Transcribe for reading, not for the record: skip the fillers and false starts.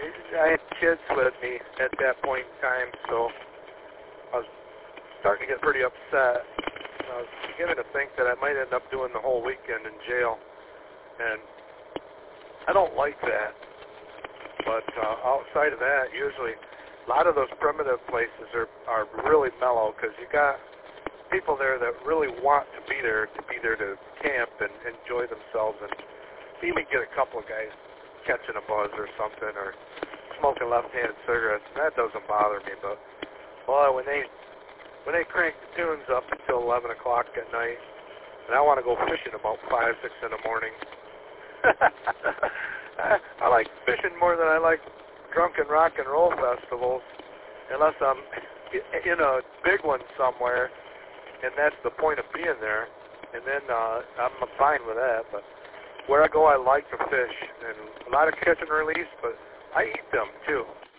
I had kids with me at that point in time, so I was starting to get pretty upset. I was beginning to think that I might end up doing the whole weekend in jail, and I don't like that. But outside of that, usually a lot of those primitive places are really mellow because you got people there that really want to be there to camp and enjoy themselves, and maybe get a couple of guys catching a buzz or something or smoking left-handed cigarettes. And that doesn't bother me, but boy, when they crank the tunes up until 11 o'clock at night, and I want to go fishing about 5, 6 in the morning. I like fishing more than I like drunken rock and roll festivals, unless I'm in a big one somewhere, and that's the point of being there. And then I'm fine with that. But where I go, I like to fish, and a lot of catch and release, but I eat them too.